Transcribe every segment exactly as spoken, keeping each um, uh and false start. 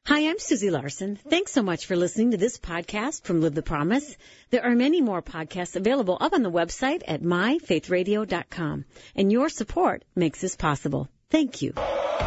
Hi, I'm Susie Larson. Thanks so much for listening to this podcast from Live the Promise. There are many more podcasts available up on the website at my faith radio dot com. And your support makes this possible. Thank you.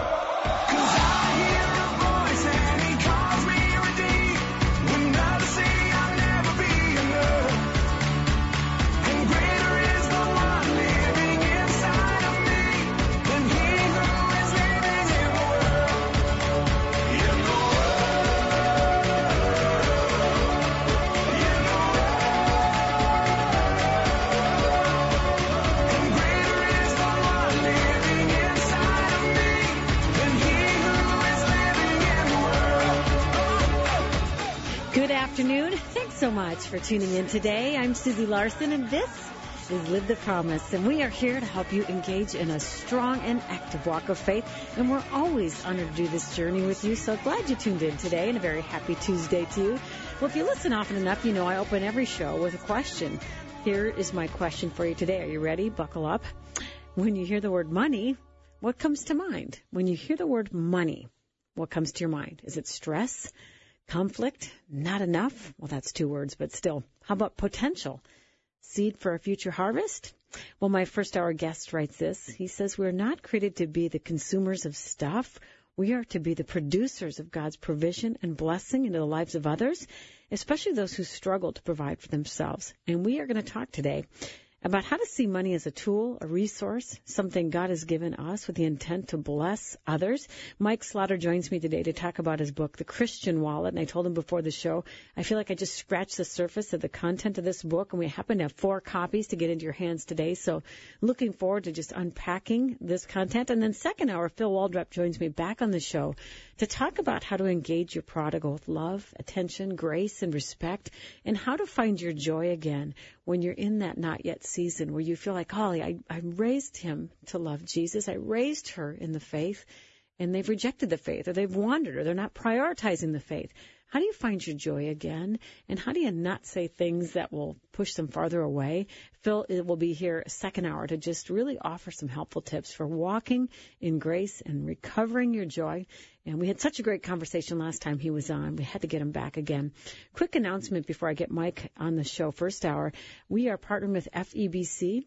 Afternoon. Thanks so much for tuning in today. I'm Susie Larson, and this is Live the Promise, and we are here to help you engage in a strong and active walk of faith, and we're always honored to do this journey with you, so glad you tuned in today, and a very happy Tuesday to you. Well, if you listen often enough, you know I open every show with a question. Here is my question for you today. Are you ready? Buckle up. When you hear the word money, what comes to mind? When you hear the word money, what comes to your mind? Is it stress? Conflict? Not enough? Well, that's two words, but still. How about potential? Seed for a future harvest? Well, my first hour guest writes this. He says, we're not created to be the consumers of stuff. We are to be the producers of God's provision and blessing into the lives of others, especially those who struggle to provide for themselves. And we are going to talk today about how to see money as a tool, a resource, something God has given us with the intent to bless others. Mike Slaughter joins me today to talk about his book, The Christian Wallet, and I told him before the show, I feel like I just scratched the surface of the content of this book, and we happen to have four copies to get into your hands today, so looking forward to just unpacking this content. And then second hour, Phil Waldrop joins me back on the show to talk about how to engage your prodigal with love, attention, grace, and respect, and how to find your joy again when you're in that not yet season where you feel like, Holly, I, I raised him to love Jesus. I raised her in the faith, and they've rejected the faith, or they've wandered, or they're not prioritizing the faith. How do you find your joy again? And how do you not say things that will push them farther away? Phil will be here a second hour to just really offer some helpful tips for walking in grace and recovering your joy. And we had such a great conversation last time he was on. We had to get him back again. Quick announcement before I get Mike on the show first hour. We are partnering with F E B C.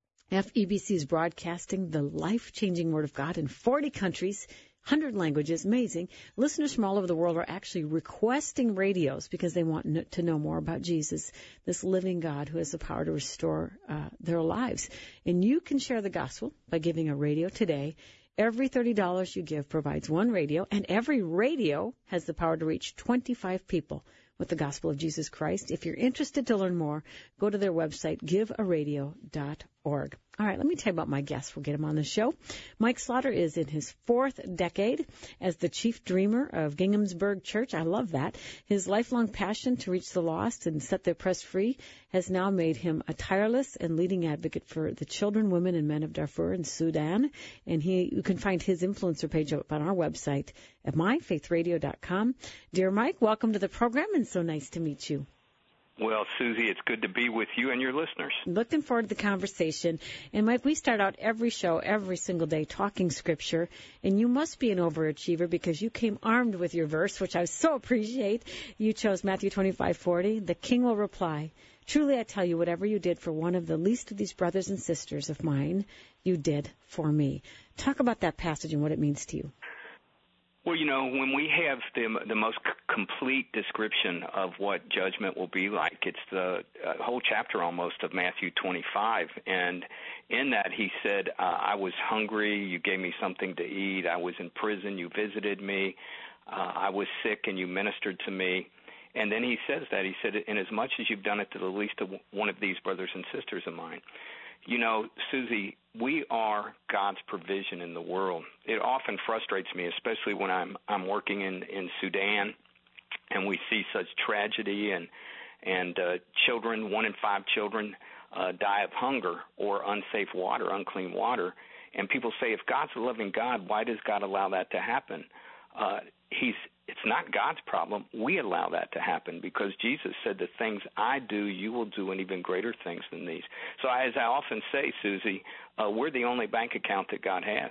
F E B C is broadcasting the life-changing Word of God in forty countries, one hundred languages. Amazing. Listeners from all over the world are actually requesting radios because they want to know more about Jesus, this living God who has the power to restore uh, their lives. And you can share the gospel by giving a radio today. Every thirty dollars you give provides one radio, and every radio has the power to reach twenty-five people with the gospel of Jesus Christ. If you're interested to learn more, go to their website, give a radio dot org. All right, let me tell you about my guest. We'll get him on the show. Mike Slaughter is in his fourth decade as the chief dreamer of Ginghamsburg Church. I love that. His lifelong passion to reach the lost and set the oppressed free has now made him a tireless and leading advocate for the children, women, and men of Darfur and Sudan. And he, you can find his influencer page up on our website at my faith radio dot com. Dear Mike, welcome to the program, and so nice to meet you. Well, Susie, it's good to be with you and your listeners. Looking forward to the conversation. And, Mike, we start out every show, every single day, talking Scripture. And you must be an overachiever because you came armed with your verse, which I so appreciate. You chose Matthew twenty-five forty. The King will reply, truly I tell you, whatever you did for one of the least of these brothers and sisters of mine, you did for me. Talk about that passage and what it means to you. Well, you know, when we have the the most c- complete description of what judgment will be like, it's the uh, whole chapter almost of Matthew twenty-five. And in that he said, uh, I was hungry, you gave me something to eat. I was in prison, you visited me. Uh, I was sick, and you ministered to me. And then he says that. He said, inasmuch as you've done it to the least of one of these brothers and sisters of mine. You know, Susie, we are God's provision in the world. It often frustrates me, especially when I'm I'm working in, in Sudan, and we see such tragedy, and and uh, children, one in five children, uh, die of hunger or unsafe water, unclean water. And people say, if God's a loving God, why does God allow that to happen? Uh, he's It's not God's problem. We allow that to happen because Jesus said, the things I do, you will do, and even greater things than these. So as I often say, Susie, uh, we're the only bank account that God has.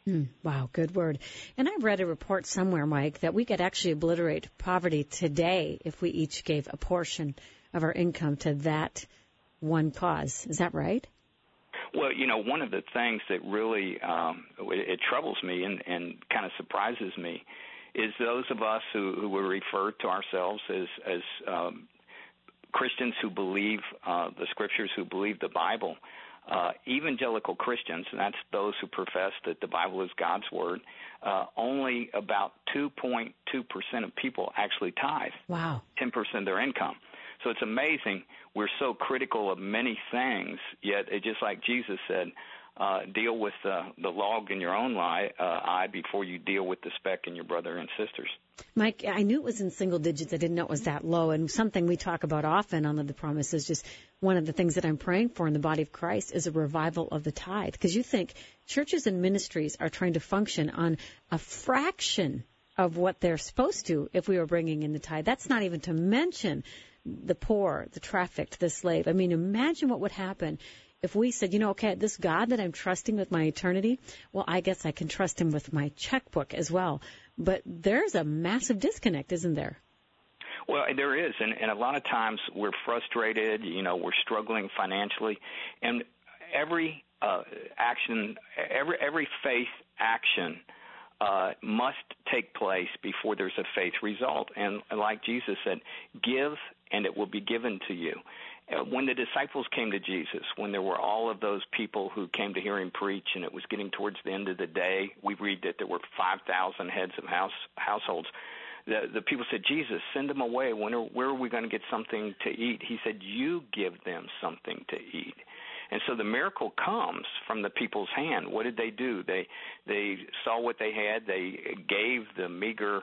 Mm, wow, good word. And I read a report somewhere, Mike, that we could actually obliterate poverty today if we each gave a portion of our income to that one cause. Is that right? Well, you know, one of the things that really um, it, it troubles me and, and kind of surprises me is those of us who, who would refer to ourselves as, as um, Christians who believe uh, the Scriptures, who believe the Bible. Uh, evangelical Christians, and that's those who profess that the Bible is God's Word, uh, only about two point two percent of people actually tithe. Wow. ten percent of their income. So it's amazing. We're so critical of many things, yet it, just like Jesus said, uh, deal with uh, the log in your own eye, uh, eye before you deal with the speck in your brother and sisters. Mike, I knew it was in single digits. I didn't know it was that low. And something we talk about often on the Promise is just one of the things that I'm praying for in the body of Christ is a revival of the tithe. Because you think churches and ministries are trying to function on a fraction of what they're supposed to if we were bringing in the tithe. That's not even to mention the poor, the trafficked, the slave. I mean, imagine what would happen if we said, you know, okay, this God that I'm trusting with my eternity, well, I guess I can trust him with my checkbook as well. But there's a massive disconnect, isn't there? Well, there is, and, and a lot of times we're frustrated, you know, we're struggling financially, and every uh, action, every every faith action uh, must take place before there's a faith result. And like Jesus said, give and it will be given to you. When the disciples came to Jesus, when there were all of those people who came to hear him preach, and it was getting towards the end of the day, we read that there were five thousand heads of house households. The, the people said, Jesus, send them away. When are, where are we going to get something to eat? He said, you give them something to eat. And so the miracle comes from the people's hand. What did they do? They they saw what they had. They gave the meager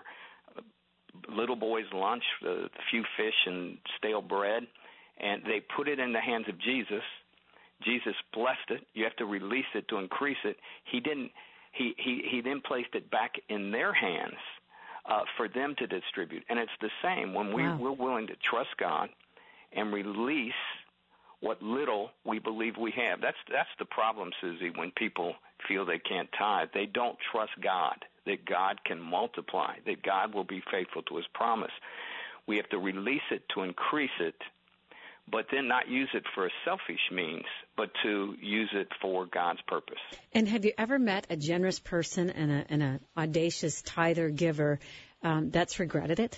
little boy's lunch, the few fish and stale bread, and they put it in the hands of Jesus. Jesus blessed it. You have to release it to increase it. He didn't. He he he then placed it back in their hands uh, for them to distribute. And it's the same when we, wow. we're willing to trust God and release what little we believe we have. That's that's the problem, Susie, when people feel they can't tithe. They don't trust God, that God can multiply, that God will be faithful to his promise. We have to release it to increase it, but then not use it for a selfish means, but to use it for God's purpose. And have you ever met a generous person and a and an audacious tither giver um, that's regretted it?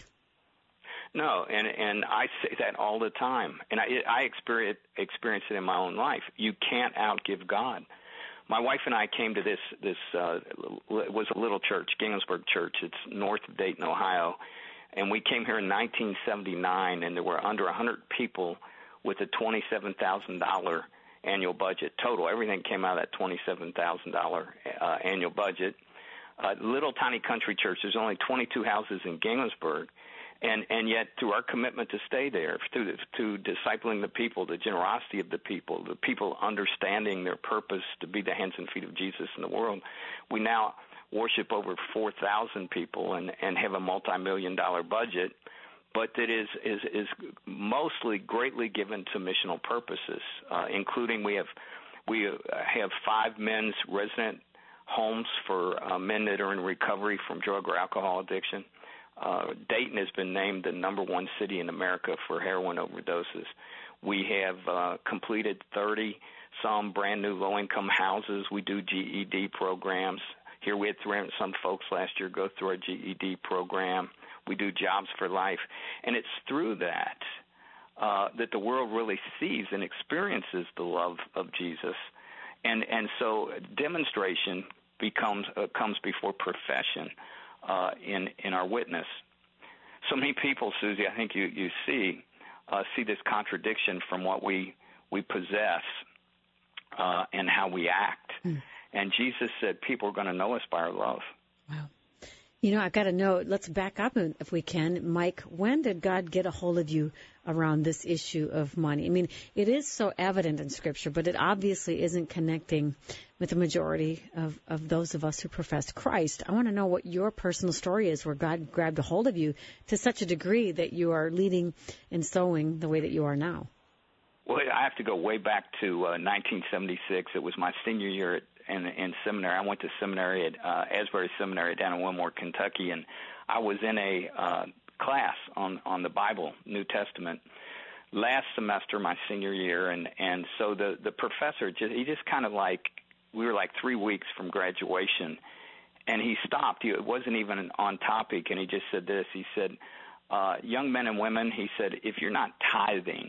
No, and and I say that all the time, and I, I experience experience it in my own life. You can't outgive God. My wife and I came to this this uh, it was a little church, Ginghamsburg Church. It's north of Dayton, Ohio, and we came here in nineteen seventy-nine, and there were under one hundred people with a twenty-seven thousand dollars annual budget total. Everything came out of that twenty-seven thousand dollars uh, annual budget. Uh, little tiny country church. There's only twenty-two houses in Ginghamsburg. And and yet, through our commitment to stay there, through the, to discipling the people, the generosity of the people, the people understanding their purpose to be the hands and feet of Jesus in the world, we now worship over four thousand people and, and have a multi-million dollar budget, but that is, is, is mostly greatly given to missional purposes, uh, including we have we have five men's resident homes for uh, men that are in recovery from drug or alcohol addiction. Uh, Dayton has been named the number one city in America for heroin overdoses. We have uh, completed thirty some brand new low-income houses. We do G E D programs. Here we had three hundred some folks last year go through our G E D program. We do Jobs for Life. And it's through that uh, that the world really sees and experiences the love of Jesus. And, and so demonstration becomes uh, comes before profession. Uh, in in our witness. So many people, Susie, I think you, you see, uh, see this contradiction from what we, we possess uh, and how we act. Mm. And Jesus said people are going to know us by our love. Wow. You know, I've got to know, let's back up if we can. Mike, when did God get a hold of you around this issue of money? I mean, it is so evident in Scripture, but it obviously isn't connecting with the majority of, of those of us who profess Christ. I want to know what your personal story is where God grabbed a hold of you to such a degree that you are leading and sowing the way that you are now. Well, I have to go way back to uh, nineteen seventy-six. It was my senior year at, in, in seminary. I went to seminary at uh, Asbury Seminary down in Wilmore, Kentucky, and I was in a uh, class on, on the Bible, New Testament, last semester, my senior year, and, and so the, the professor, just, he just kind of like, we were like three weeks from graduation, and he stopped. He, it wasn't even on topic, and he just said this. He said, uh, young men and women, he said, if you're not tithing,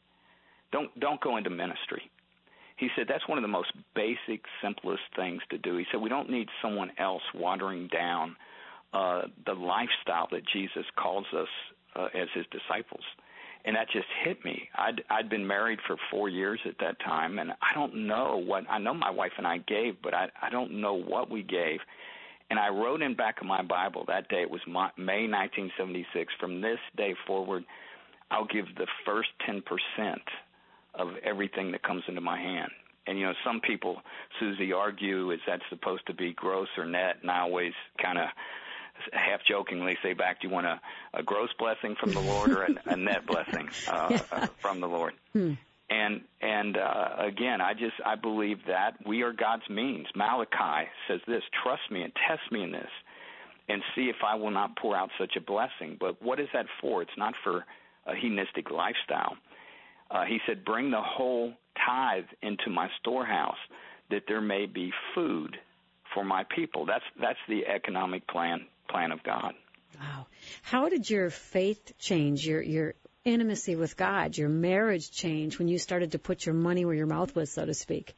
don't don't go into ministry. He said that's one of the most basic, simplest things to do. He said we don't need someone else watering down uh, the lifestyle that Jesus calls us uh, as his disciples. And that just hit me. I'd, I'd been married for four years at that time, and I don't know what – I know my wife and I gave, but I, I don't know what we gave. And I wrote in back of my Bible that day, it was May nineteen seventy-six, from this day forward, I'll give the first ten percent of everything that comes into my hand. And, you know, some people, Susie, argue, is that supposed to be gross or net? And I always kind of – half-jokingly say back, do you want a, a gross blessing from the Lord or a, a net blessing uh, yeah. from the Lord? Hmm. And, and uh, again, I just I believe that we are God's means. Malachi says this, trust me and test me in this and see if I will not pour out such a blessing. But what is that for? It's not for a hedonistic lifestyle. Uh, he said, bring the whole tithe into my storehouse that there may be food for my people. That's that's the economic plan plan of God. Wow. How did your faith change, your your intimacy with God, your marriage change when you started to put your money where your mouth was, so to speak?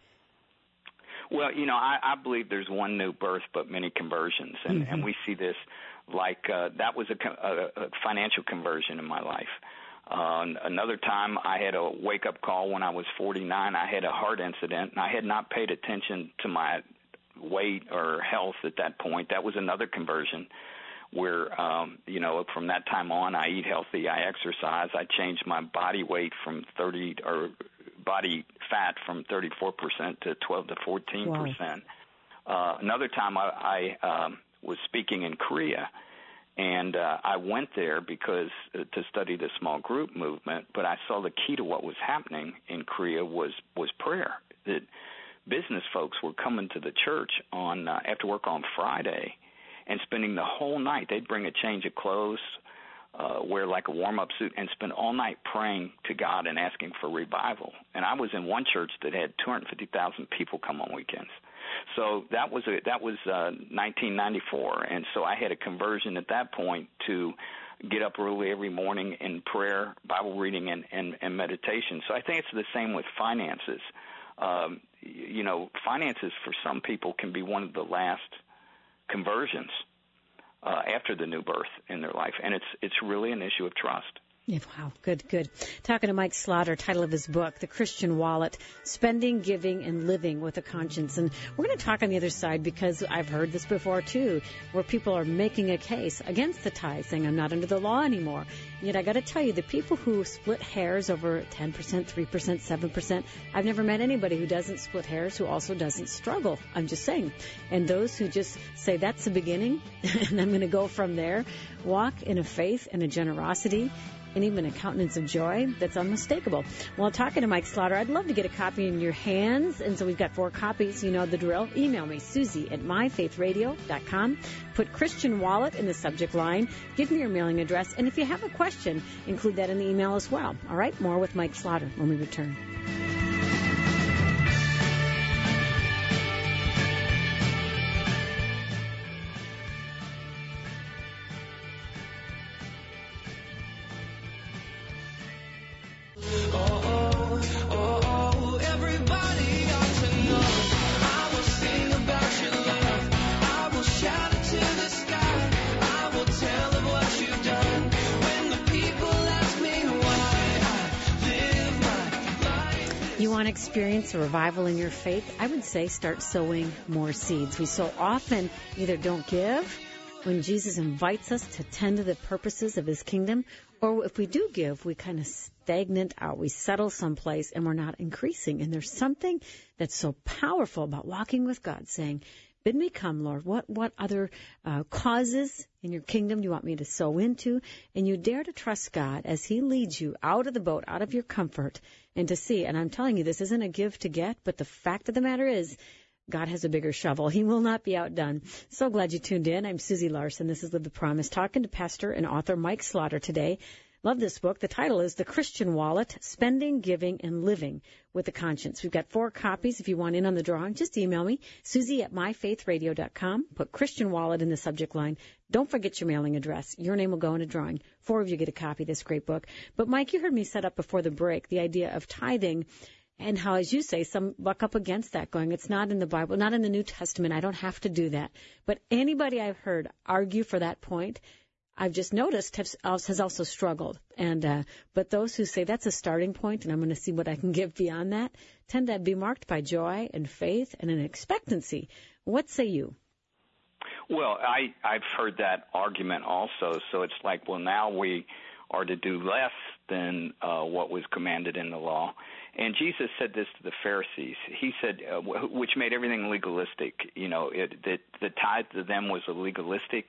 Well, you know, I, I believe there's one new birth but many conversions, and, mm-hmm. and we see this like uh, that was a, a, a financial conversion in my life. Uh, another time I had a wake-up call when I was forty-nine. I had a heart incident, and I had not paid attention to my weight or health at that point. That was another conversion where, um, you know, from that time on, I eat healthy, I exercise, I changed my body weight from thirty or body fat from thirty-four percent to twelve to fourteen percent. Wow. Uh, another time I, I um, was speaking in Korea, and uh, I went there because uh, to study the small group movement, but I saw the key to what was happening in Korea was, was prayer. That business folks were coming to the church on uh, after work on Friday and spending the whole night. They'd bring a change of clothes, uh, wear like a warm-up suit, and spend all night praying to God and asking for revival. And I was in one church that had two hundred fifty thousand people come on weekends. So that was a, that was uh, nineteen ninety-four, and so I had a conversion at that point to get up early every morning in prayer, Bible reading, and, and, and meditation. So I think it's the same with finances. Um, you know, finances for some people can be one of the last conversions uh, after the new birth in their life, and it's it's really an issue of trust. Yeah, wow, good, good. Talking to Mike Slaughter, title of his book, The Christian Wallet, Spending, Giving, and Living with a Conscience. And we're going to talk on the other side because I've heard this before, too, where people are making a case against the tithe, saying I'm not under the law anymore. Yet I got to tell you, the people who split hairs over ten percent, three percent, seven percent, I've never met anybody who doesn't split hairs who also doesn't struggle. I'm just saying. And those who just say that's the beginning and I'm going to go from there, walk in a faith and a generosity and even a countenance of joy that's unmistakable. While talking to Mike Slaughter, I'd love to get a copy in your hands, and so we've got four copies. You know the drill. Email me, Susie at my faith radio dot com. Put Christian Wallet in the subject line. Give me your mailing address, and if you have a question, include that in the email as well. All right, more with Mike Slaughter when we return. You want to experience a revival in your faith? I would say start sowing more seeds. We so often either don't give when Jesus invites us to tend to the purposes of his kingdom, or if we do give, we kind of stagnate out. We settle someplace and we're not increasing. And there's something that's so powerful about walking with God, saying, bid me come, Lord. What what other uh, causes in your kingdom do you want me to sow into? And you dare to trust God as he leads you out of the boat, out of your comfort, and to see. And I'm telling you, this isn't a give to get, but the fact of the matter is, God has a bigger shovel. He will not be outdone. So glad you tuned in. I'm Susie Larson. This is Live the Promise, talking to pastor and author Mike Slaughter today. Love this book. The title is The Christian Wallet, Spending, Giving, and Living with a Conscience. We've got four copies. If you want in on the drawing, just email me, Susie at my faith radio dot com. Put Christian Wallet in the subject line. Don't forget your mailing address. Your name will go in a drawing. Four of you get a copy of this great book. But, Mike, you heard me set up before the break the idea of tithing and how, as you say, some buck up against that, going, it's not in the Bible, not in the New Testament. I don't have to do that. But anybody I've heard argue for that point, I've just noticed has, has also struggled. And uh, but those who say that's a starting point and I'm going to see what I can give beyond that tend to be marked by joy and faith and an expectancy. What say you? Well, I, I've heard that argument also. So it's like, well, now we are to do less than uh, what was commanded in the law. And Jesus said this to the Pharisees. He said, uh, which made everything legalistic. You know, it, that the tithe to them was a legalistic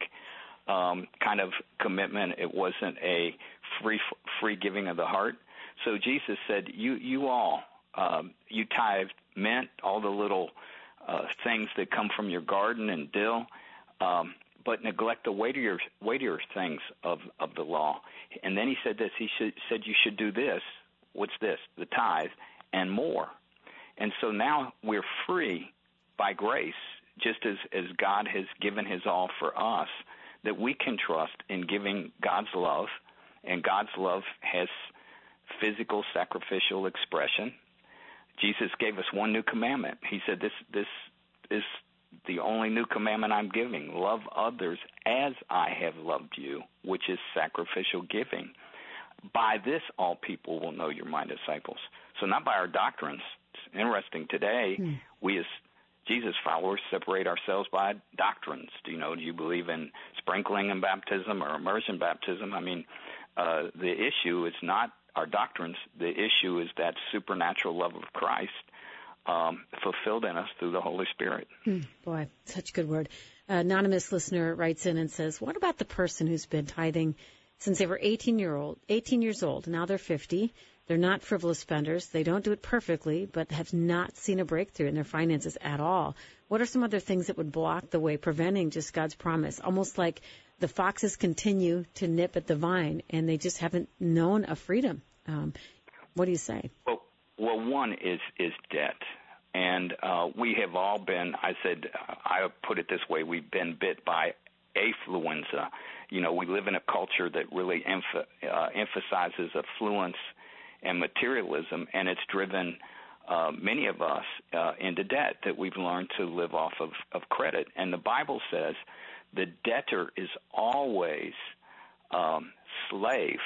Um, kind of commitment. It wasn't a free free giving of the heart. So Jesus said, you you all, um, you tithe mint, all the little uh, things that come from your garden and dill, um, but neglect the weightier, weightier things of, of the law. And then he said this, he should, said you should do this. What's this? The tithe and more. And so now we're free by grace, just as, as God has given his all for us, that we can trust in giving God's love, and God's love has physical, sacrificial expression. Jesus gave us one new commandment. He said, this this is the only new commandment I'm giving. Love others as I have loved you, which is sacrificial giving. By this, all people will know you're my disciples. So not by our doctrines. It's interesting today, hmm. we as Jesus followers separate ourselves by doctrines. Do you know, do you believe in sprinkling in baptism or immersion baptism? I mean, uh, the issue is not our doctrines. The issue is that supernatural love of Christ um, fulfilled in us through the Holy Spirit. Mm, boy, such a good word. An anonymous listener writes in and says, what about the person who's been tithing since they were eighteen year old, eighteen years old, now they're fifty? They're not frivolous spenders. They don't do it perfectly, but have not seen a breakthrough in their finances at all. What are some other things that would block the way, preventing just God's promise? Almost like the foxes continue to nip at the vine, and they just haven't known a freedom. Um, what do you say? Well, well, one is, is debt. And uh, we have all been, I said, I put it this way, we've been bit by affluenza. You know, we live in a culture that really emph- uh, emphasizes affluence and materialism, and it's driven uh, many of us uh, into debt, that we've learned to live off of, of credit. And the Bible says the debtor is always um, slave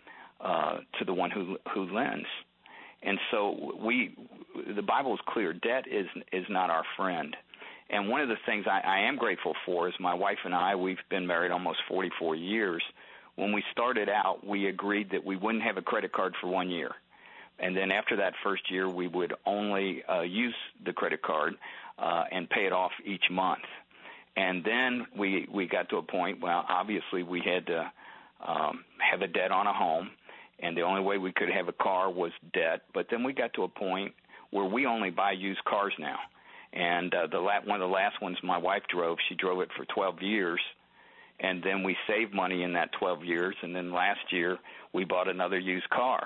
uh, to the one who who lends. And so we, the Bible is clear, debt is is not our friend. And one of the things I, I am grateful for is my wife and I, we've been married almost forty-four years. When we started out, we agreed that we wouldn't have a credit card for one year. And then after that first year, we would only uh, use the credit card uh, and pay it off each month. And then we, we got to a point, well, obviously we had to um, have a debt on a home, and the only way we could have a car was debt. But then we got to a point where we only buy used cars now. And uh, the la- one of the last ones my wife drove, she drove it for twelve years. And then we saved money in that twelve years, and then last year we bought another used car.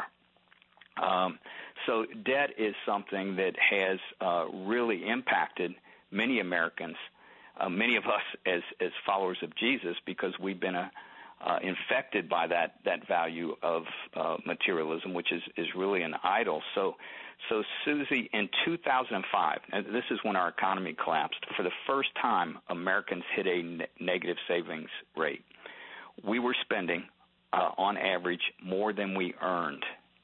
Um, so debt is something that has uh, really impacted many Americans, uh, many of us as, as followers of Jesus, because we've been uh, uh, infected by that, that value of uh, materialism, which is, is really an idol. So, so Susie, in two thousand five, and this is when our economy collapsed, for the first time Americans hit a ne- negative savings rate. We were spending, uh, on average, more than we earned.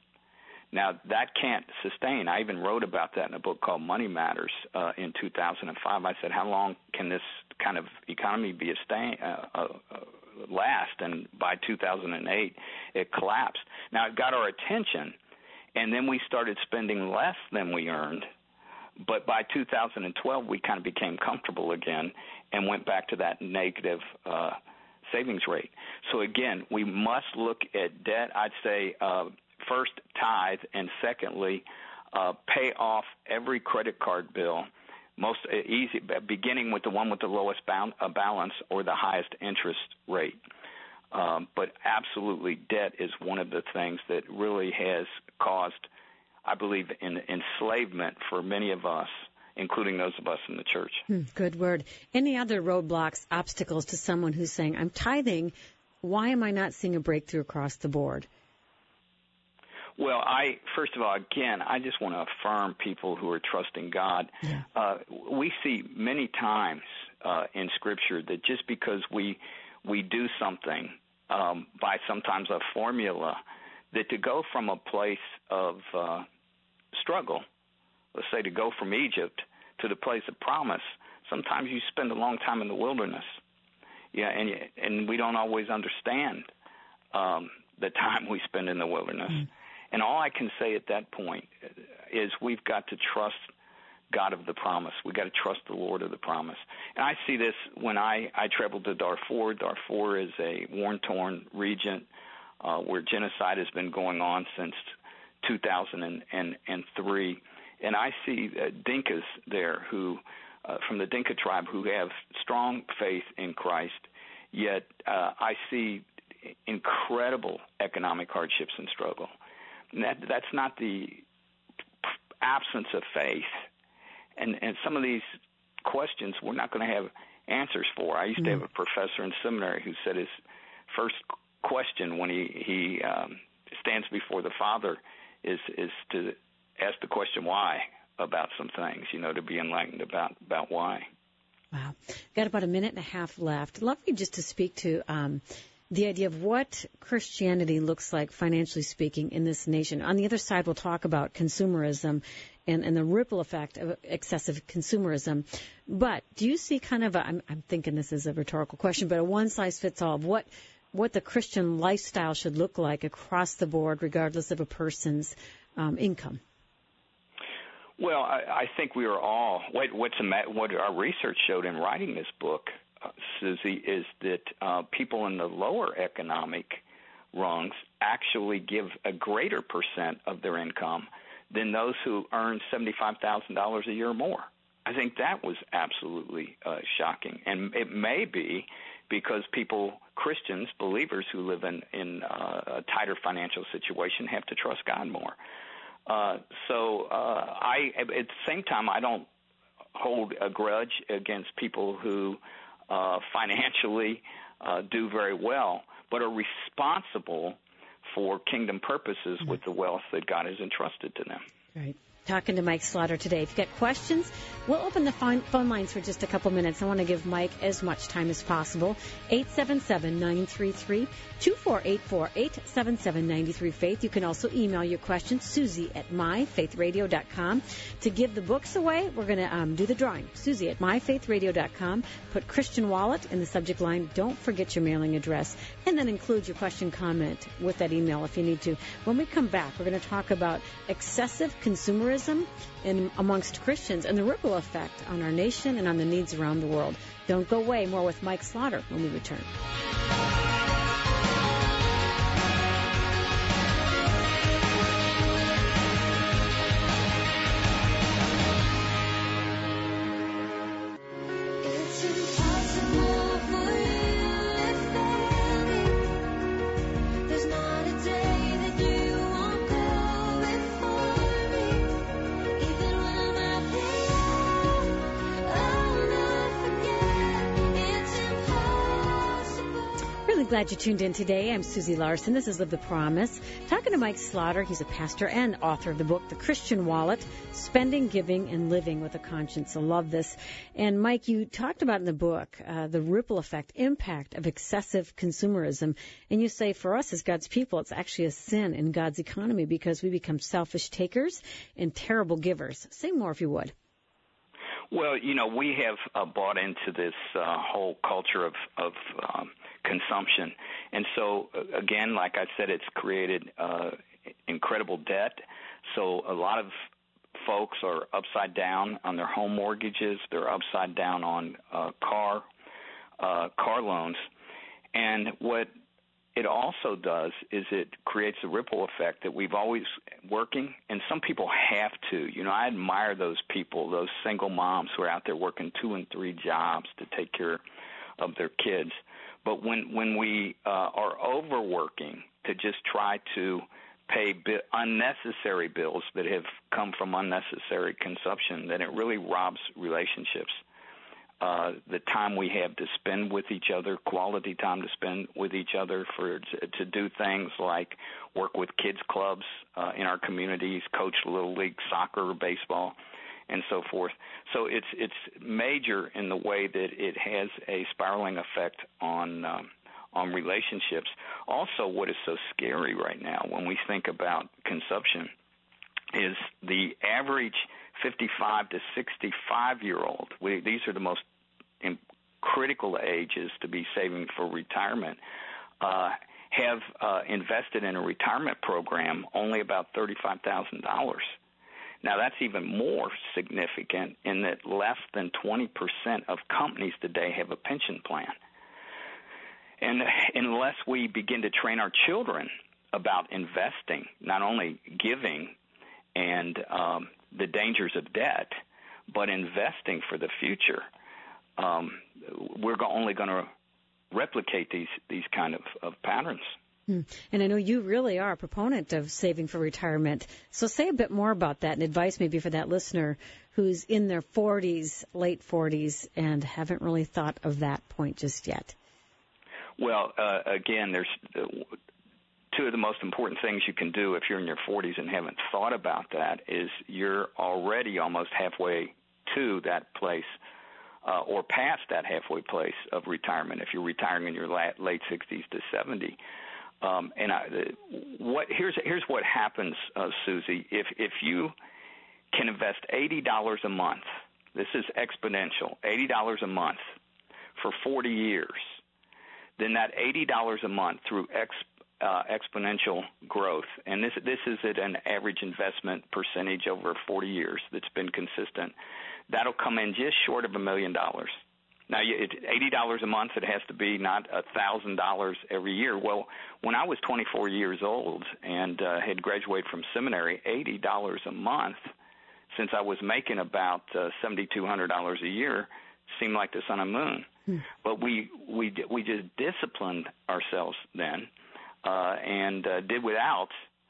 Now, that can't sustain. I even wrote about that in a book called Money Matters uh, in two thousand five. I said, how long can this kind of economy be a stay, uh, uh, last? And by two thousand eight, it collapsed. Now, it got our attention, and then we started spending less than we earned. But by two thousand twelve, we kind of became comfortable again and went back to that negative uh, savings rate. So, again, we must look at debt. I'd say uh, first, tithe, and secondly, uh, pay off every credit card bill. most easy, beginning with the one with the lowest bound, uh, balance or the highest interest rate. Um, but absolutely, debt is one of the things that really has caused, I believe, in enslavement for many of us, including those of us in the church. Hmm, good word. Any other roadblocks, obstacles to someone who's saying, I'm tithing, why am I not seeing a breakthrough across the board? Well, I first of all, again, I just want to affirm people who are trusting God. Yeah. Uh, we see many times uh, in Scripture that just because we we do something um, by sometimes a formula, that to go from a place of uh, struggle, let's say to go from Egypt to the place of promise, sometimes you spend a long time in the wilderness. Yeah, and and we don't always understand um, the time we spend in the wilderness. Mm. And all I can say at that point is we've got to trust God of the promise. We've got to trust the Lord of the promise. And I see this when I, I traveled to Darfur. Darfur is a war-torn region uh, where genocide has been going on since two thousand three. And I see uh, Dinkas there who, uh, from the Dinka tribe, who have strong faith in Christ, yet uh, I see incredible economic hardships and struggle. And that, that's not the absence of faith. And, and some of these questions we're not going to have answers for. I used mm-hmm. to have a professor in seminary who said his first question when he, he um, stands before the Father is, is to ask the question why about some things, you know, to be enlightened about, about why. Wow. Got about a minute and a half left. Love you just to speak to um, the idea of what Christianity looks like, financially speaking, in this nation. On the other side, we'll talk about consumerism and, and the ripple effect of excessive consumerism. But do you see kind of a, I'm, I'm thinking this is a rhetorical question, but a one-size-fits-all of what, what the Christian lifestyle should look like across the board, regardless of a person's um, income? Well, I, I think we are all, what, what's a, what our research showed in writing this book, uh, Susie, is that uh, people in the lower economic rungs actually give a greater percent of their income than those who earn seventy-five thousand dollars a year or more. I think that was absolutely uh, shocking. And it may be because people, Christians, believers who live in, in uh, a tighter financial situation have to trust God more. Uh, so uh, I, at the same time, I don't hold a grudge against people who uh, financially uh, do very well, but are responsible for kingdom purposes mm-hmm. with the wealth that God has entrusted to them. Right. Talking to Mike Slaughter today. If you've got questions, we'll open the phone lines for just a couple minutes. I want to give Mike as much time as possible. eight seven seven, nine three three, two four eight four, eight seven seven, nine three faith. You can also email your questions, Susie at my faith radio dot com. To give the books away, we're going to um, do the drawing. Susie at my faith radio dot com. Put Christian Wallet in the subject line. Don't forget your mailing address. And then include your question, comment with that email if you need to. When we come back, we're going to talk about excessive consumerism in amongst Christians and the ripple effect on our nation and on the needs around the world. Don't go away. More with Mike Slaughter when we return. Glad you tuned in today. I'm Susie Larson. This is Live the Promise. Talking to Mike Slaughter. He's a pastor and author of the book, The Christian Wallet, Spending, Giving, and Living with a Conscience. I love this. And Mike, you talked about in the book uh, the ripple effect, impact of excessive consumerism. And you say for us as God's people, it's actually a sin in God's economy because we become selfish takers and terrible givers. Say more if you would. Well, you know, we have uh, bought into this uh, whole culture of, of um, consumption. And so, uh, again, like I said, it's created uh, incredible debt. So a lot of folks are upside down on their home mortgages. They're upside down on uh, car uh, car loans. And what it also does is it creates a ripple effect that we've always working, and some people have to. You know, I admire those people, those single moms who are out there working two and three jobs to take care of their kids. But when when we uh, are overworking to just try to pay bi- unnecessary bills that have come from unnecessary consumption, then it really robs relationships. Uh, the time we have to spend with each other, quality time to spend with each other, for to do things like work with kids clubs uh, in our communities, coach little league soccer, baseball, and so forth. So it's it's major in the way that it has a spiraling effect on um, on relationships. Also, what is so scary right now when we think about consumption is the average fifty-five to sixty-five-year-old. We, these are the most in critical ages to be saving for retirement, uh, have uh, invested in a retirement program only about thirty-five thousand dollars. Now, that's even more significant in that less than twenty percent of companies today have a pension plan. And unless we begin to train our children about investing, not only giving and um, the dangers of debt, but investing for the future, um, we're only going to replicate these these kind of, of patterns. Hmm. And I know you really are a proponent of saving for retirement. So say a bit more about that and advice maybe for that listener who's in their forties, late forties, and haven't really thought of that point just yet. Well, uh, again, there's uh, two of the most important things you can do if you're in your forties and haven't thought about that is you're already almost halfway to that place uh, or past that halfway place of retirement if you're retiring in your late sixties to seventy. Um, and I, what here's here's what happens, uh, Susie. If if you can invest eighty dollars a month, this is exponential, eighty dollars a month for forty years, then that eighty dollars a month through ex, uh, exponential growth, and this this is at an average investment percentage over forty years that's been consistent, that'll come in just short of a million dollars. Now, it's eighty dollars a month. It has to be not one thousand dollars every year. Well, when I was twenty-four years old and uh, had graduated from seminary, eighty dollars a month, since I was making about uh, seven thousand two hundred dollars a year, seemed like the sun and moon. Hmm. But we we we just disciplined ourselves then uh, and uh, did without.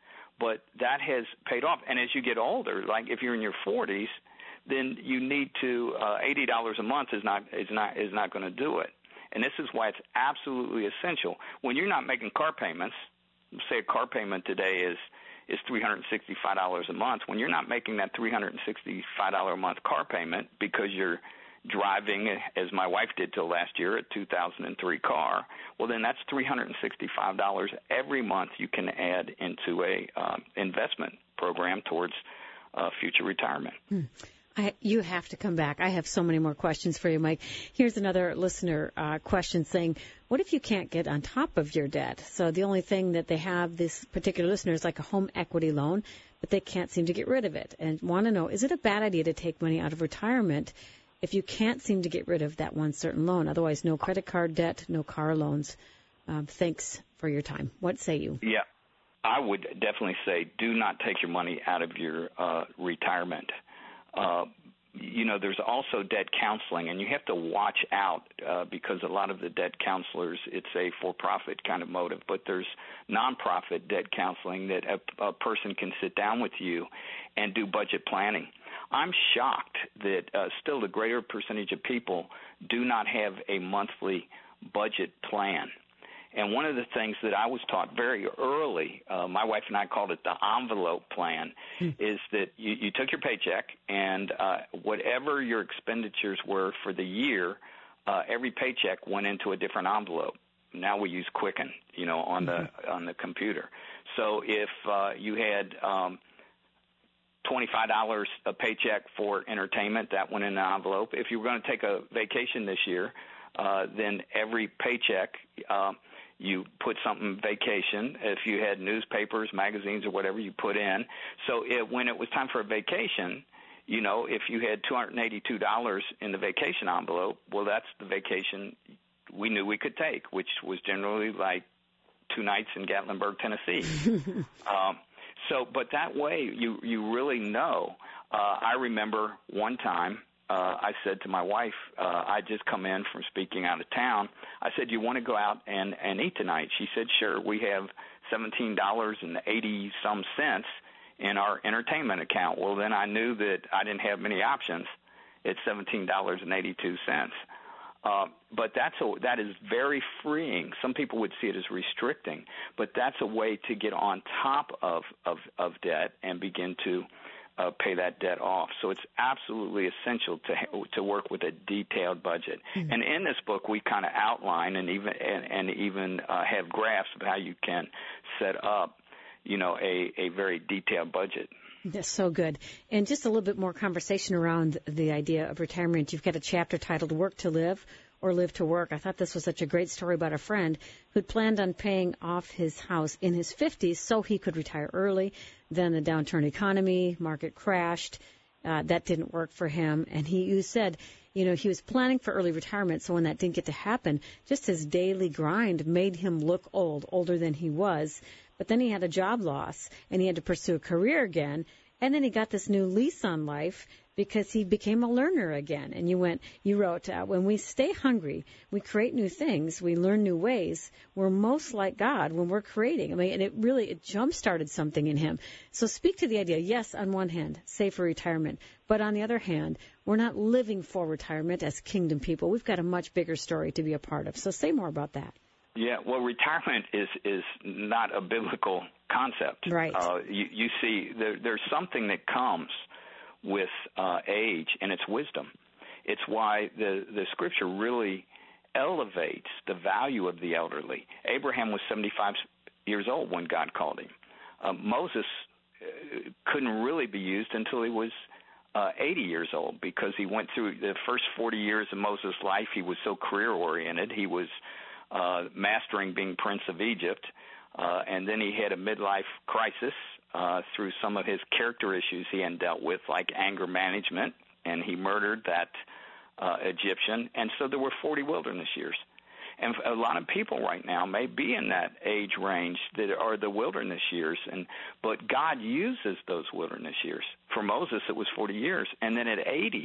But that has paid off. And as you get older, like if you're in your forties, then you need to uh, eighty dollars a month is not is not is not going to do it. And this is why it's absolutely essential. When you're not making car payments, say a car payment today is is three hundred sixty-five dollars a month. When you're not making that three hundred sixty-five dollars a month car payment because you're driving, as my wife did till last year, a two thousand three car, well, then that's three hundred sixty-five dollars every month you can add into a um, investment program towards uh, future retirement. Hmm. I, you have to come back. I have so many more questions for you, Mike. Here's another listener uh, question saying, what if you can't get on top of your debt? So the only thing that they have, this particular listener, is like a home equity loan, but they can't seem to get rid of it and want to know, is it a bad idea to take money out of retirement if you can't seem to get rid of that one certain loan? Otherwise, no credit card debt, no car loans. Um, thanks for your time. What say you? Yeah, I would definitely say do not take your money out of your uh, retirement. Uh, you know, there's also debt counseling, and you have to watch out uh, because a lot of the debt counselors, it's a for-profit kind of motive, but there's nonprofit debt counseling that a, a person can sit down with you and do budget planning. I'm shocked that uh, still the greater percentage of people do not have a monthly budget plan. And one of the things that I was taught very early, uh, my wife and I called it the envelope plan, mm. is that you, you took your paycheck and uh, whatever your expenditures were for the year, uh, every paycheck went into a different envelope. Now we use Quicken, you know, on mm-hmm. the on the computer. So if uh, you had um, twenty-five dollars a paycheck for entertainment, that went in an envelope. If you were going to take a vacation this year, uh, then every paycheck uh, you put something vacation. If you had newspapers, magazines, or whatever, you put in. So it, when it was time for a vacation, you know, if you had two hundred eighty-two dollars in the vacation envelope, well, that's the vacation we knew we could take, which was generally like two nights in Gatlinburg, Tennessee. um, so, but that way you, you really know. Uh, I remember one time uh, I said to my wife, uh, I just come in from speaking out of town. I said, you want to go out and, and eat tonight? She said, sure. We have seventeen dollars and eighty some cents in our entertainment account. Well, then I knew that I didn't have many options. It's seventeen dollars and eighty-two cents. Uh, but that's a, that is very freeing. Some people would see it as restricting, but that's a way to get on top of, of, of debt and begin to uh, pay that debt off. So it's absolutely essential to to work with a detailed budget. Mm-hmm. And in this book, we kind of outline and even and, and even uh, have graphs of how you can set up, you know, a, a very detailed budget. That's so good. And just a little bit more conversation around the idea of retirement. You've got a chapter titled Work to Live or Live to Work. I thought this was such a great story about a friend who'd planned on paying off his house in his fifties so he could retire early. Then the downturn economy, market crashed. Uh, that didn't work for him. And he you said, you know, he was planning for early retirement, so when that didn't get to happen, just his daily grind made him look old, older than he was. But then he had a job loss, and he had to pursue a career again. And then he got this new lease on life because he became a learner again. And you went, you wrote, uh, when we stay hungry, we create new things, we learn new ways. We're most like God when we're creating. I mean, and it really, it jump-started something in him. So speak to the idea, yes, on one hand, save for retirement. But on the other hand, we're not living for retirement as kingdom people. We've got a much bigger story to be a part of. So say more about that. Yeah, well, retirement is is not a biblical concept. Right. Uh, you, you see, there, there's something that comes with uh, age, and it's wisdom. It's why the, the Scripture really elevates the value of the elderly. Abraham was seventy-five years old when God called him. Uh, Moses uh, couldn't really be used until he was uh, eighty years old because he went through the first forty years of Moses' life. He was so career-oriented. He was Uh, mastering being Prince of Egypt, uh, and then he had a midlife crisis uh, through some of his character issues he had dealt with, like anger management, and he murdered that uh, Egyptian, and so there were forty wilderness years. And a lot of people right now may be in that age range that are the wilderness years, and but God uses those wilderness years. For Moses, it was forty years, and then at eighty,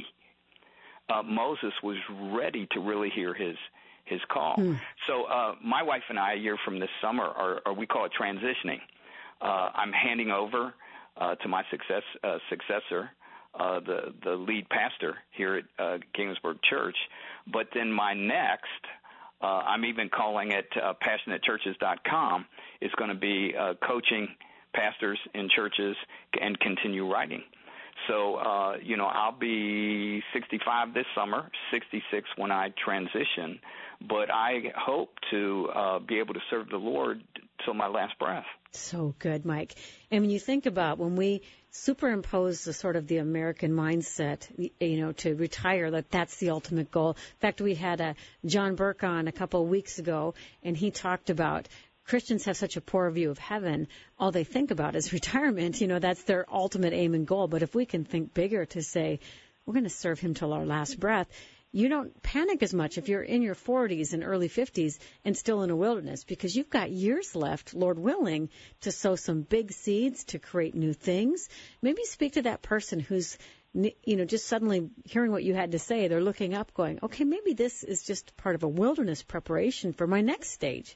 uh, Moses was ready to really hear his his call. Hmm. So uh, my wife and I, a year from this summer, are, are we call it transitioning. Uh, I'm handing over uh, to my success uh, successor, uh, the the lead pastor here at uh, Kingsburg Church. But then my next, uh, I'm even calling it uh, passionate churches dot com, is going to be uh, coaching pastors in churches and continue writing. So, uh, you know, I'll be sixty-five this summer, sixty-six when I transition, but I hope to uh, be able to serve the Lord till my last breath. So good, Mike. And when you think about when we superimpose the sort of the American mindset, you know, to retire, that that's the ultimate goal. In fact, we had a John Burke on a couple of weeks ago, and he talked about Christians have such a poor view of heaven. All they think about is retirement. You know, that's their ultimate aim and goal. But if we can think bigger to say, we're going to serve him till our last breath, you don't panic as much if you're in your forties and early fifties and still in a wilderness, because you've got years left, Lord willing, to sow some big seeds, to create new things. Maybe speak to that person who's, you know, just suddenly hearing what you had to say. They're looking up going, okay, maybe this is just part of a wilderness preparation for my next stage.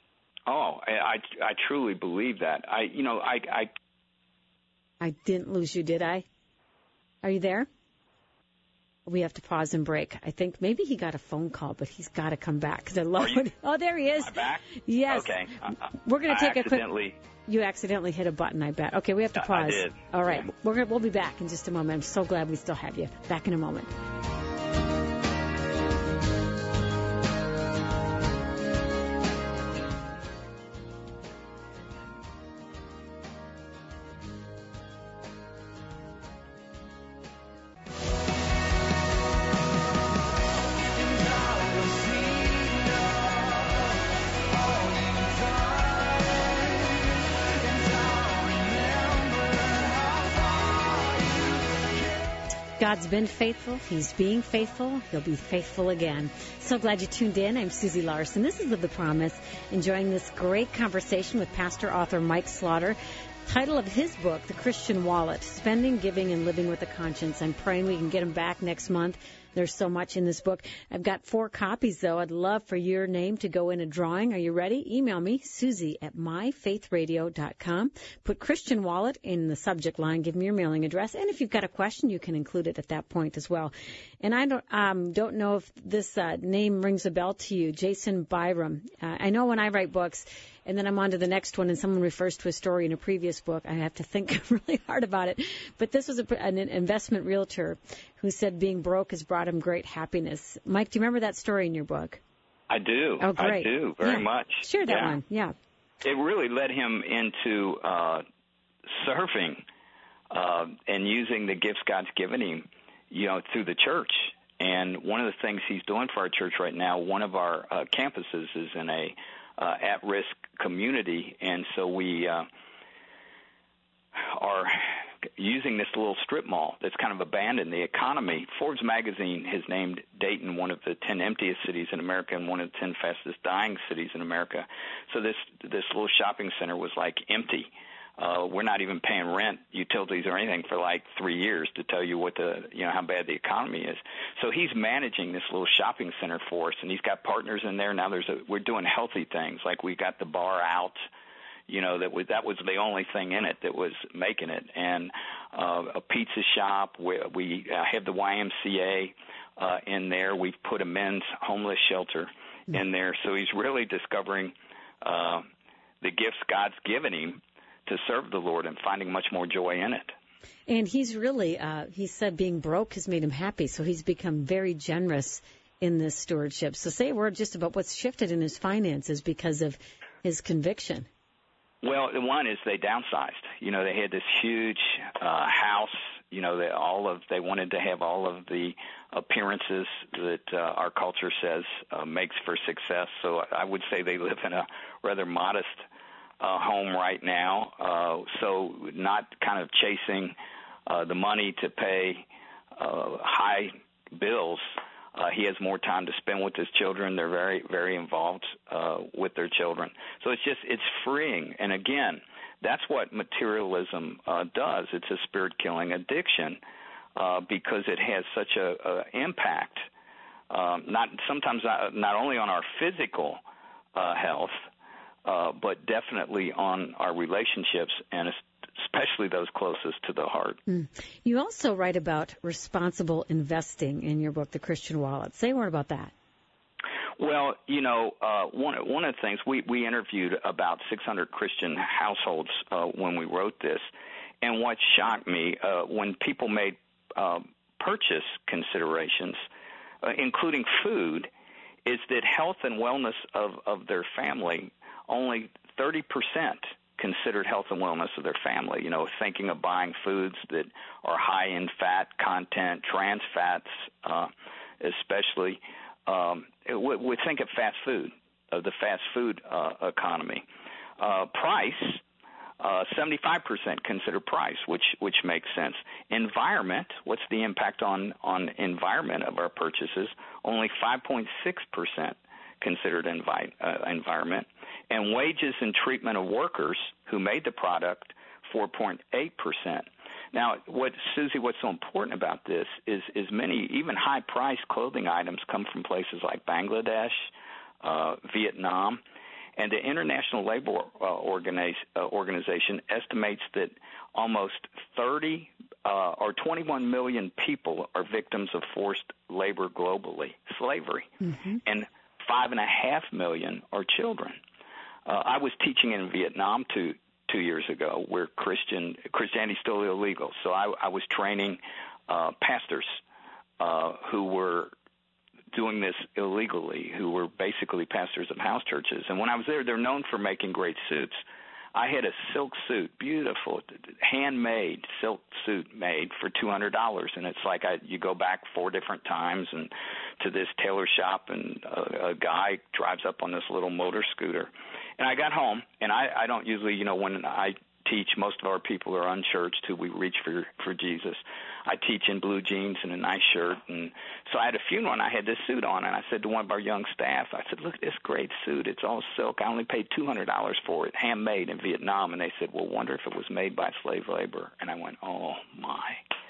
Oh, I, I truly believe that. I, you know, I, I, I didn't lose you, did I? Are you there? We have to pause and break. I think maybe he got a phone call, but he's got to come back. Cause I love you, it. Oh, there he is. Am I back? Yes. Okay. We're going to take a quick. Accidentally. You accidentally hit a button, I bet. Okay, we have to pause. I did. All right, yeah. We're gonna, we'll be back in just a moment. I'm so glad we still have you. Back in a moment. God's been faithful. He's being faithful. He'll be faithful again. So glad you tuned in. I'm Susie Larson. This is Live the Promise. Enjoying this great conversation with pastor author Mike Slaughter. Title of his book, The Christian Wallet, Spending, Giving, and Living with a Conscience. I'm praying we can get him back next month. There's so much in this book. I've got four copies, though. I'd love for your name to go in a drawing. Are you ready? Email me, Susie at my faith radio dot com. Put Christian Wallet in the subject line. Give me your mailing address. And if you've got a question, you can include it at that point as well. And I don't um, don't know if this uh, name rings a bell to you, Jason Byram. Uh, I know when I write books, and then I'm on to the next one, and someone refers to a story in a previous book, I have to think really hard about it. But this was a, an investment realtor who said being broke has brought him great happiness. Mike, do you remember that story in your book? I do. Oh, great. I do, very yeah. much. Share that yeah. one, yeah. It really led him into uh, serving uh, and using the gifts God's given him, you know, through the church. And one of the things he's doing for our church right now, one of our uh, campuses is in a uh, at-risk community, and so we uh, are using this little strip mall that's kind of abandoned. The economy, Forbes magazine has named Dayton one of the ten emptiest cities in America and one of the ten fastest dying cities in America. So this this little shopping center was like empty. Uh, we're not even paying rent, utilities, or anything for like three years to tell you what the, you know, how bad the economy is. So he's managing this little shopping center for us, and he's got partners in there. Now there's a, we're doing healthy things, like we got the bar out. You know, that was that was the only thing in it that was making it, and uh, a pizza shop. We, we uh, have the Y M C A uh, in there. We've put a men's homeless shelter in there. So he's really discovering uh, the gifts God's given him to serve the Lord and finding much more joy in it. And he's really, uh, he said being broke has made him happy, so he's become very generous in this stewardship. So say a word just about what's shifted in his finances because of his conviction. Well, one is they downsized. You know, they had this huge uh, house. You know, they all of they wanted to have all of the appearances that uh, our culture says uh, makes for success. So I would say they live in a rather modest uh, home right now. Uh, so not kind of chasing uh, the money to pay uh, high bills. Uh, he has more time to spend with his children. They're very, very involved uh, with their children. So it's just, it's freeing. And again, that's what materialism uh, does. It's a spirit-killing addiction uh, because it has such a, a impact, um, not sometimes not, not only on our physical uh, health, uh, but definitely on our relationships and especially those closest to the heart. Mm. You also write about responsible investing in your book, The Christian Wallet. Say a word about that. Well, you know, uh, one one of the things, we, we interviewed about six hundred Christian households uh, when we wrote this, and what shocked me, uh, when people made uh, purchase considerations, uh, including food, is that health and wellness of, of their family, only thirty percent considered health and wellness of their family, you know, thinking of buying foods that are high in fat content, trans fats uh, especially. Um, we, we think of fast food, of the fast food uh, economy. Uh, price, uh, seventy-five percent consider price, which which makes sense. Environment, what's the impact on, on environment of our purchases? Only five point six percent considered envi- uh, environment. And wages and treatment of workers who made the product, four point eight percent. Now, what Susie, what's so important about this is, is many, even high-priced clothing items come from places like Bangladesh, uh, Vietnam, and the International Labor uh, Organiz- uh, Organization estimates that almost thirty uh, or twenty-one million people are victims of forced labor globally, slavery, mm-hmm. and five and a half million are children. Uh, I was teaching in Vietnam two two years ago, where Christian Christianity is still illegal. So I, I was training uh, pastors uh, who were doing this illegally, who were basically pastors of house churches. And when I was there, they're known for making great suits. I had a silk suit, beautiful, handmade silk suit made for two hundred dollars. And it's like I, you go back four different times and to this tailor shop, and a, a guy drives up on this little motor scooter. And I got home, and I, I don't usually, you know, when I teach. Most of our people are unchurched who we reach for for Jesus. I teach in blue jeans and a nice shirt. And so I had a funeral, and I had this suit on. And I said to one of our young staff, I said, look at this great suit. It's all silk. I only paid two hundred dollars for it, handmade in Vietnam. And they said, well, wonder if it was made by slave labor. And I went, oh, my.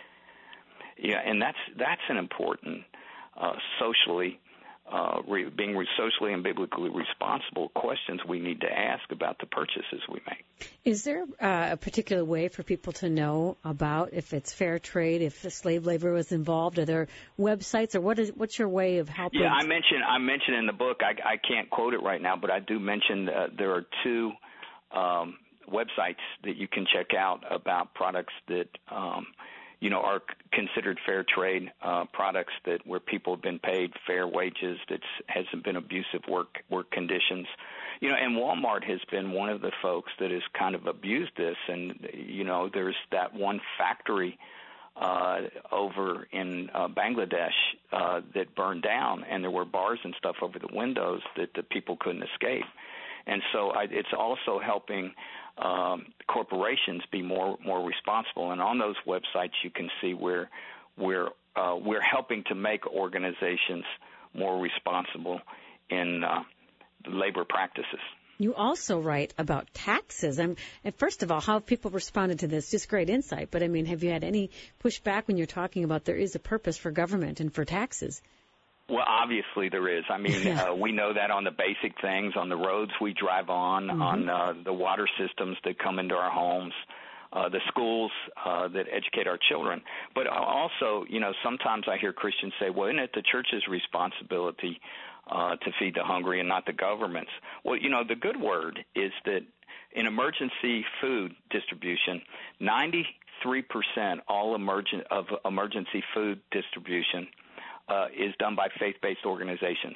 Yeah, and that's that's an important uh, socially Uh, re- being re- socially and biblically responsible questions we need to ask about the purchases we make. Is there uh, a particular way for people to know about if it's fair trade, if the slave labor was involved? Are there websites, or what is what's your way of helping? Yeah, I mentioned I mentioned in the book. I, I can't quote it right now, but I do mention uh, there are two um, websites that you can check out about products that Um, you know, are considered fair trade uh, products that where people have been paid fair wages, that hasn't been abusive work work conditions. You know, and Walmart has been one of the folks that has kind of abused this. And, you know, there's that one factory uh, over in uh, Bangladesh uh, that burned down, and there were bars and stuff over the windows that the people couldn't escape. And so I, it's also helping um, corporations be more more responsible. And on those websites, you can see where we're uh, we're helping to make organizations more responsible in uh, labor practices. You also write about taxes. I'm, and first of all, how have people responded to this? Just great insight. But I mean, have you had any pushback when you're talking about there is a purpose for government and for taxes? Well, obviously there is. I mean, uh, we know that on the basic things, on the roads we drive on, mm-hmm. on uh, the water systems that come into our homes, uh, the schools uh, that educate our children. But also, you know, sometimes I hear Christians say, well, isn't it the church's responsibility uh, to feed the hungry and not the government's? Well, you know, the good word is that in emergency food distribution, ninety-three percent all emergent of emergency food distribution Uh, is done by faith-based organizations.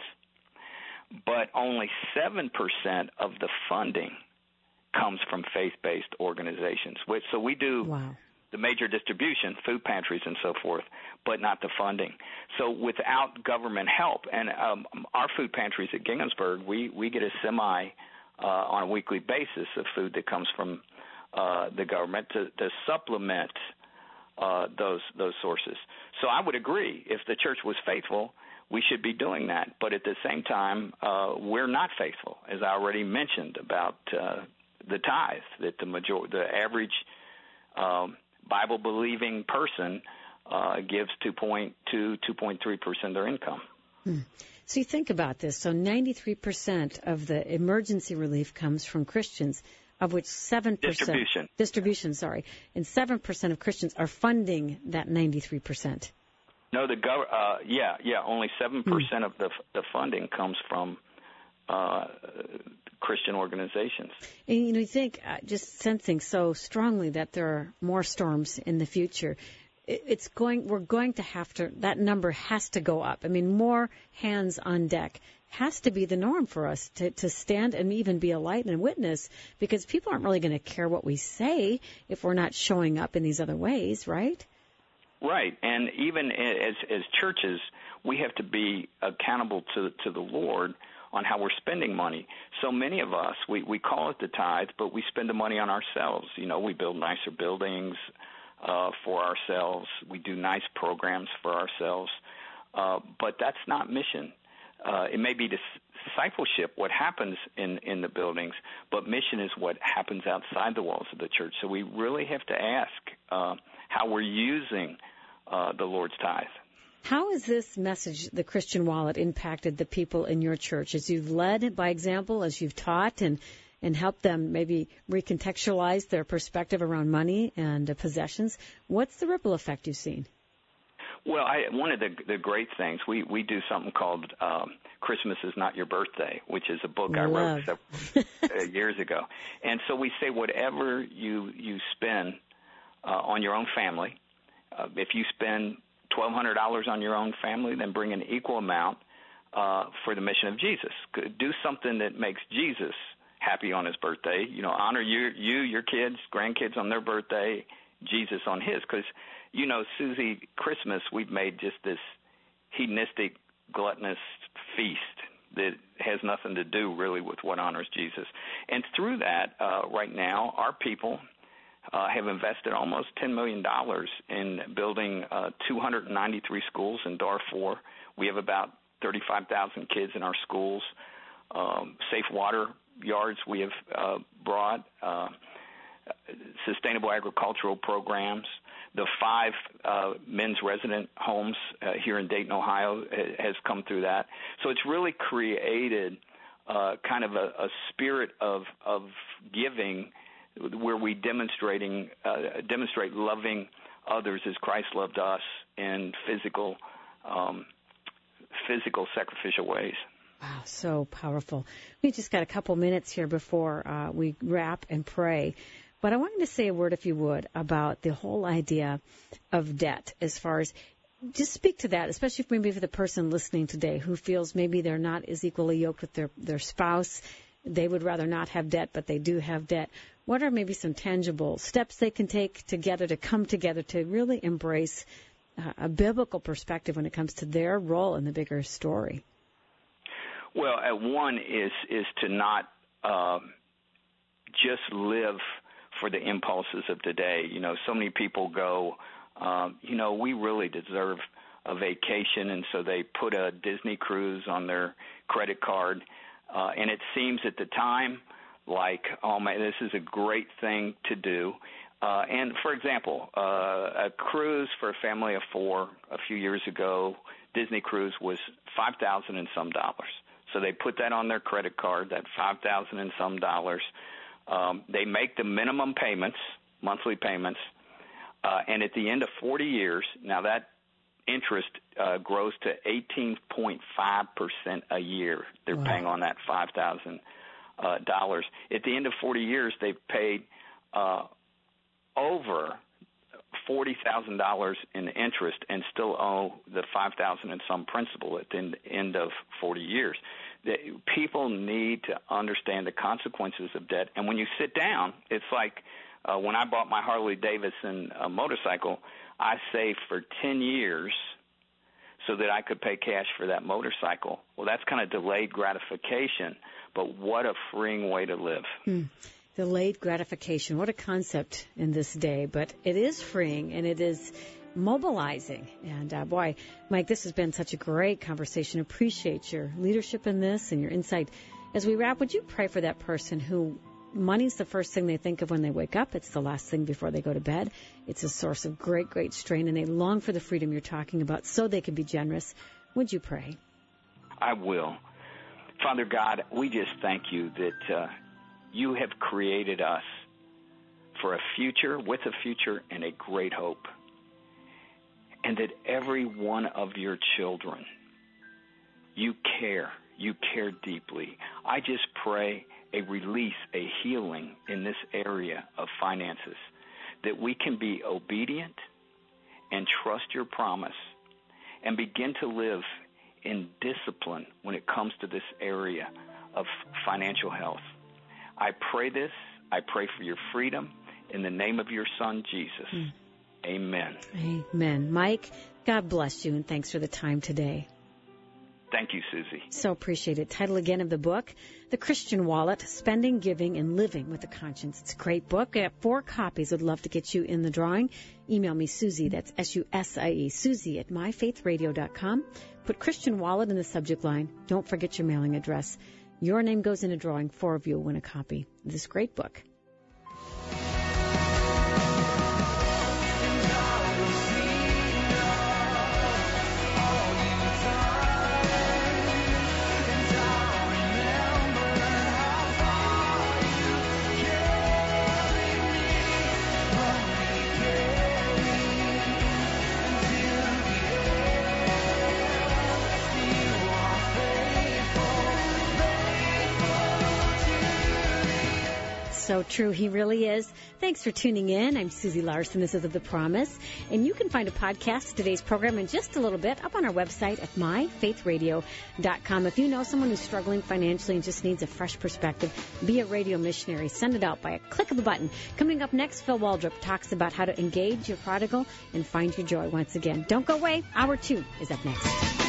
But only seven percent of the funding comes from faith-based organizations. So we do wow. the major distribution, food pantries and so forth, but not the funding. So without government help, and um, our food pantries at Ginghamsburg, we, we get a semi uh, on a weekly basis of food that comes from uh, the government to, to supplement Uh, those those sources. So I would agree, if the church was faithful, we should be doing that. But at the same time, uh, we're not faithful, as I already mentioned about uh, the tithe, that the major the average um, Bible-believing person uh, gives two point two, two point three percent of their income. Hmm. So you think about this. So ninety-three percent of the emergency relief comes from Christians, of which seven percent distribution. Distribution, sorry, and seven percent of Christians are funding that ninety-three percent. No, the gov- uh, yeah, yeah, only seven percent mm. of the the funding comes from uh, Christian organizations. And you know, you think uh, just sensing so strongly that there are more storms in the future. It's going. We're going to have to. That number has to go up. I mean, more hands on deck has to be the norm for us to, to stand and even be a light and a witness, because people aren't really going to care what we say if we're not showing up in these other ways, right? Right, and even as as churches, we have to be accountable to to the Lord on how we're spending money. So many of us, we, we call it the tithe, but we spend the money on ourselves. You know, we build nicer buildings uh, for ourselves. We do nice programs for ourselves, uh, but that's not mission. Uh, it may be discipleship, what happens in, in the buildings, but mission is what happens outside the walls of the church. So we really have to ask uh, how we're using uh, the Lord's tithe. How has this message, the Christian wallet, impacted the people in your church as you've led by example, as you've taught and, and helped them maybe recontextualize their perspective around money and uh, possessions? What's the ripple effect you've seen? Well, I, one of the, the great things, we, we do something called um, Christmas is Not Your Birthday, which is a book Love. I wrote several, uh, years ago. And so we say whatever you, you spend uh, on your own family, uh, if you spend twelve hundred dollars on your own family, then bring an equal amount uh, for the mission of Jesus. Do something that makes Jesus happy on his birthday. You know, honor you, you your kids, grandkids on their birthday, Jesus on his, because you know, Susie, Christmas, we've made just this hedonistic, gluttonous feast that has nothing to do really with what honors Jesus. And through that, uh, right now, our people uh, have invested almost ten million dollars in building uh, two hundred ninety-three schools in Darfur. We have about thirty-five thousand kids in our schools. Um, safe water yards we have uh, brought, uh, sustainable agricultural programs. The five uh, men's resident homes uh, here in Dayton, Ohio, has come through that. So it's really created uh, kind of a, a spirit of of giving, where we demonstrating uh, demonstrate loving others as Christ loved us in physical um, physical sacrificial ways. Wow, so powerful. We just got a couple minutes here before uh, we wrap and pray. But I wanted to say a word, if you would, about the whole idea of debt, as far as just speak to that, especially maybe for the person listening today who feels maybe they're not as equally yoked with their, their spouse. They would rather not have debt, but they do have debt. What are maybe some tangible steps they can take together to come together to really embrace uh, a biblical perspective when it comes to their role in the bigger story? Well, uh, one is, is to not uh, just live for the impulses of today. You know, so many people go, um, you know, we really deserve a vacation, and so they put a Disney cruise on their credit card, uh, and it seems at the time like, oh, man, this is a great thing to do. Uh, and, for example, uh, a cruise for a family of four a few years ago, Disney cruise, was five thousand and some dollars. So they put that on their credit card, that five thousand and some dollars. Um, they make the minimum payments, monthly payments, uh, and at the end of forty years, now that interest uh, grows to eighteen point five percent a year they're wow. paying on that five thousand dollars. Uh, at the end of forty years, they've paid uh, over forty thousand dollars in interest and still owe the five thousand dollars and some principal at the end of forty years. The, people need to understand the consequences of debt. And when you sit down, it's like uh, when I bought my Harley Davidson uh, motorcycle, I saved for ten years so that I could pay cash for that motorcycle. Well, that's kind of delayed gratification, but what a freeing way to live. Hmm. Delayed gratification. What a concept in this day, but it is freeing and it is mobilizing. And uh, boy, Mike, this has been such a great conversation. Appreciate your leadership in this and your insight. As we wrap, would you pray for that person who money's the first thing they think of when they wake up? It's the last thing before they go to bed. It's a source of great, great strain, and they long for the freedom you're talking about so they can be generous. Would you pray? I will. Father God, we just thank you that uh, you have created us for a future, with a future, and a great hope. And that every one of your children, you care, you care deeply. I just pray a release, a healing in this area of finances, that we can be obedient and trust your promise and begin to live in discipline when it comes to this area of financial health. I pray this. I pray for your freedom in the name of your Son, Jesus. Mm. Amen. Amen. Mike, God bless you, and thanks for the time today. Thank you, Susie. So appreciate it. Title again of the book, The Christian Wallet, Spending, Giving, and Living with a Conscience. It's a great book. I have four copies. I'd love to get you in the drawing. Email me, Susie, that's S U S I E, Susie at my faith radio dot com. Put Christian Wallet in the subject line. Don't forget your mailing address. Your name goes in a drawing. Four of you will win a copy of this great book. So true. He really is. Thanks for tuning in. I'm Susie Larson. This is Of the Promise. And you can find a podcast of today's program in just a little bit up on our website at my faith radio dot com. If you know someone who's struggling financially and just needs a fresh perspective, be a radio missionary. Send it out by a click of a button. Coming up next, Phil Waldrop talks about how to engage your prodigal and find your joy once again. Don't go away. Hour two is up next.